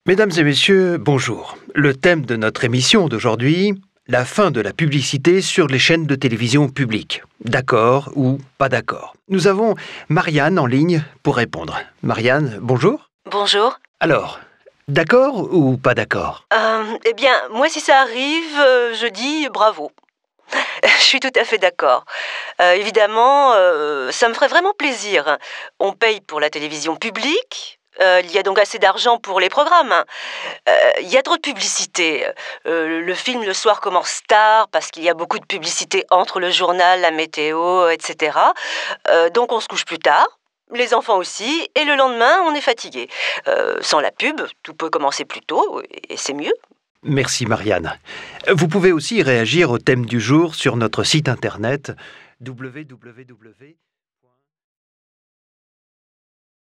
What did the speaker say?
Mesdames et messieurs, bonjour. Le thème de notre émission d'aujourd'hui, la fin de la publicité sur les chaînes de télévision publiques. D'accord ou pas d'accord? Nous avons Marianne en ligne pour répondre. Marianne, bonjour. Bonjour. Alors, d'accord ou pas d'accord? Eh bien, moi, si ça arrive, je dis bravo. Je suis tout à fait d'accord. Évidemment, ça me ferait vraiment plaisir. On paye pour la télévision publique. Il y a donc assez d'argent pour les programmes. Il y a trop de publicité. Le film le soir commence tard parce qu'il y a beaucoup de publicité entre le journal, la météo, etc. Donc on se couche plus tard. Les enfants aussi. Et le lendemain, on est fatigué. Sans la pub, tout peut commencer plus tôt et c'est mieux. Merci Marianne. Vous pouvez aussi réagir au thème du jour sur notre site internet www.